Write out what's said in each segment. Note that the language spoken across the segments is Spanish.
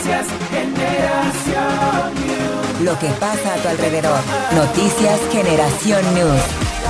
Noticias Generación News. Lo que pasa a tu alrededor. Noticias Generación News.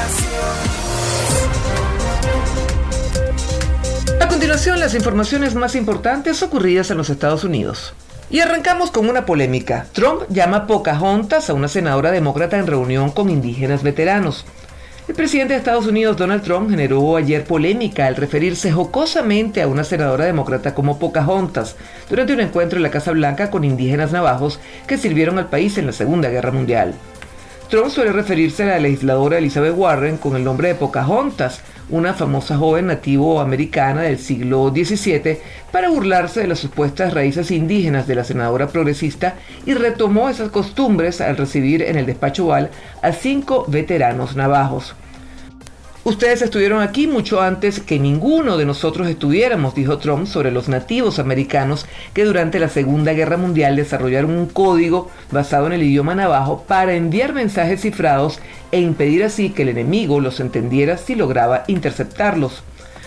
A continuación, las informaciones más importantes ocurridas en los Estados Unidos. Y arrancamos con una polémica. Trump llama Pocahontas a una senadora demócrata en reunión con indígenas veteranos. El presidente de Estados Unidos, Donald Trump, generó ayer polémica al referirse jocosamente a una senadora demócrata como Pocahontas durante un encuentro en la Casa Blanca con indígenas navajos que sirvieron al país en la Segunda Guerra Mundial. Trump suele referirse a la legisladora Elizabeth Warren con el nombre de Pocahontas, una famosa joven nativo-americana del siglo XVII, para burlarse de las supuestas raíces indígenas de la senadora progresista, y retomó esas costumbres al recibir en el despacho Oval a 5 veteranos navajos. Ustedes estuvieron aquí mucho antes que ninguno de nosotros estuviéramos, dijo Trump sobre los nativos americanos que durante la Segunda Guerra Mundial desarrollaron un código basado en el idioma navajo para enviar mensajes cifrados e impedir así que el enemigo los entendiera si lograba interceptarlos.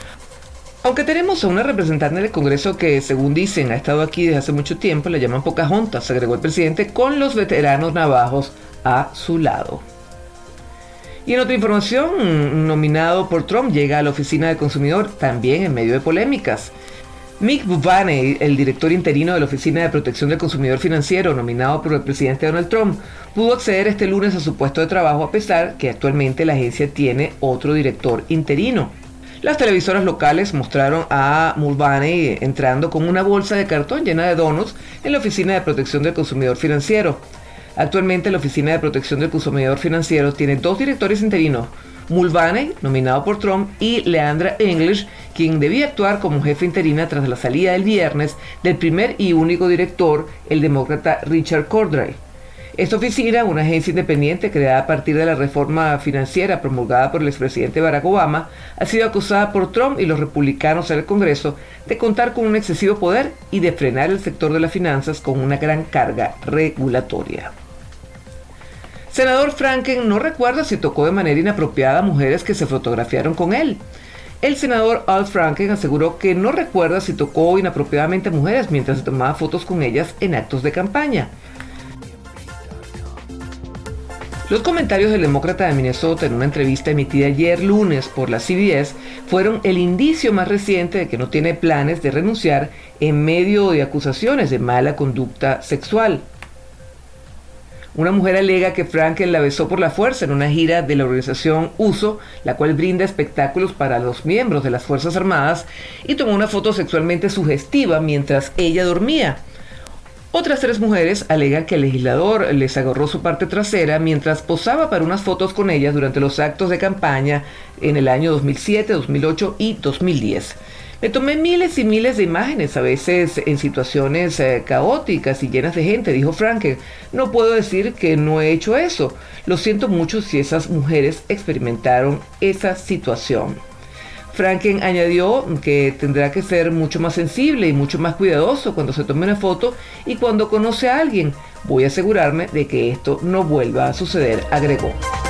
Aunque tenemos a una representante del Congreso que, según dicen, ha estado aquí desde hace mucho tiempo, la llaman Pocahontas, agregó el presidente, con los veteranos navajos a su lado. Y en otra información, nominado por Trump llega a la Oficina del Consumidor, también en medio de polémicas. Mick Mulvaney, el director interino de la Oficina de Protección del Consumidor Financiero, nominado por el presidente Donald Trump, pudo acceder este lunes a su puesto de trabajo a pesar que actualmente la agencia tiene otro director interino. Las televisoras locales mostraron a Mulvaney entrando con una bolsa de cartón llena de donuts en la Oficina de Protección del Consumidor Financiero. Actualmente la Oficina de Protección del Consumidor Financiero tiene 2 directores interinos, Mulvaney, nominado por Trump, y Leandra English, quien debía actuar como jefe interina tras la salida el viernes del primer y único director, el demócrata Richard Cordray. Esta oficina, una agencia independiente creada a partir de la reforma financiera promulgada por el expresidente Barack Obama, ha sido acusada por Trump y los republicanos en el Congreso de contar con un excesivo poder y de frenar el sector de las finanzas con una gran carga regulatoria. Senador Franken no recuerda si tocó de manera inapropiada a mujeres que se fotografiaron con él. El senador Al Franken aseguró que no recuerda si tocó inapropiadamente a mujeres mientras se tomaba fotos con ellas en actos de campaña. Los comentarios del demócrata de Minnesota en una entrevista emitida ayer lunes por la CBS fueron el indicio más reciente de que no tiene planes de renunciar en medio de acusaciones de mala conducta sexual. Una mujer alega que Franken la besó por la fuerza en una gira de la organización USO, la cual brinda espectáculos para los miembros de las Fuerzas Armadas, y tomó una foto sexualmente sugestiva mientras ella dormía. Otras 3 mujeres alegan que el legislador les agarró su parte trasera mientras posaba para unas fotos con ellas durante los actos de campaña en el año 2007, 2008 y 2010. Me tomé miles y miles de imágenes, a veces en situaciones caóticas y llenas de gente, dijo Franken. No puedo decir que no he hecho eso. Lo siento mucho si esas mujeres experimentaron esa situación. Franken añadió que tendrá que ser mucho más sensible y mucho más cuidadoso cuando se tome una foto y cuando conoce a alguien. Voy a asegurarme de que esto no vuelva a suceder, agregó.